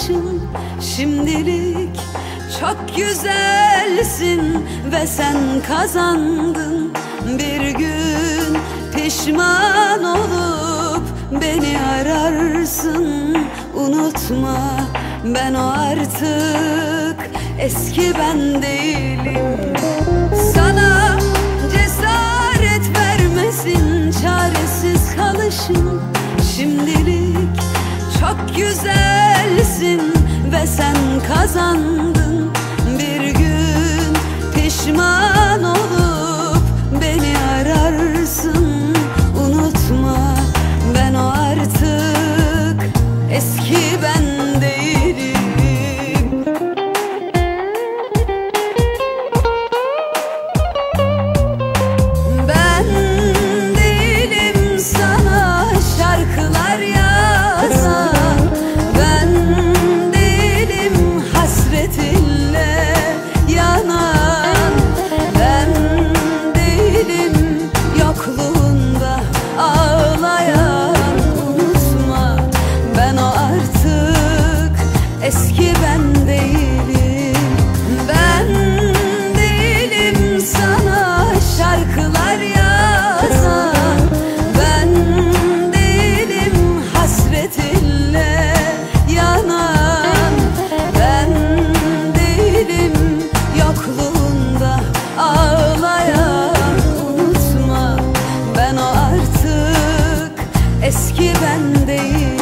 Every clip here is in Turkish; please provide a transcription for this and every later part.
kalışım. Şimdilik çok güzelsin ve sen kazandın. Bir gün pişman olup beni ararsın. Unutma, ben o artık eski ben değilim. Sana cesaret vermesin çaresiz kalışım. Şimdilik çok güzelsin ve sen kazandın. Bir gün pişman olup beni ararsın. Unutma, ben o artık eski ben değilim. Ben değilim sana şarkılar yazan. Ben değilim hasretinle yanan. Ben değilim yokluğunda ağlayan. Unutma, ben o artık eski ben değilim. Ben değilim sana şarkılar yazan. Ben değilim hasretinle yanan. Ben değilim yokluğunda ağlayan. Unutma, ben o artık eski ben değilim.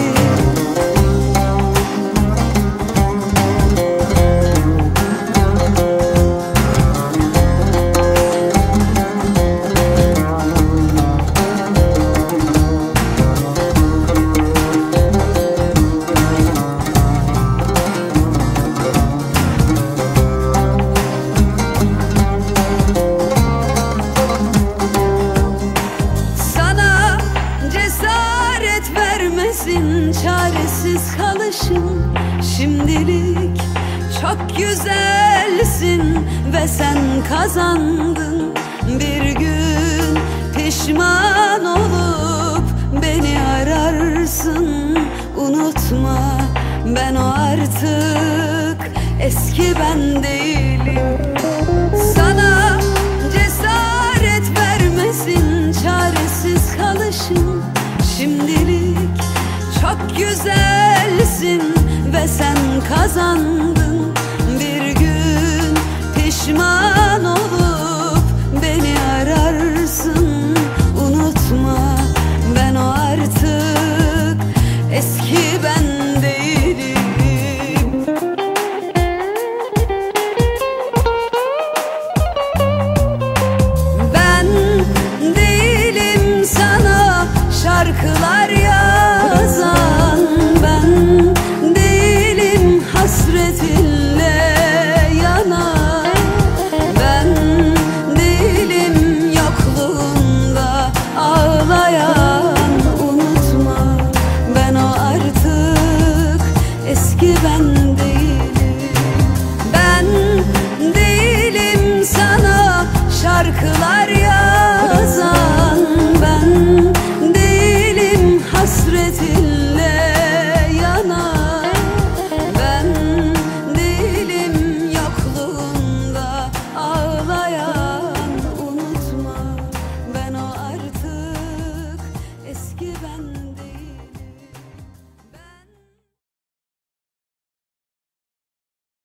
Sana cesaret vermesin çaresiz kalışım. Şimdilik çok güzelsin ve sen kazandın. Bir gün pişman olup beni ararsın. Unutma, ben o artık eski ben değilim. Sana cesaret vermesin çaresiz kalışım. Şimdilik çok güzelsin ve sen kazandın.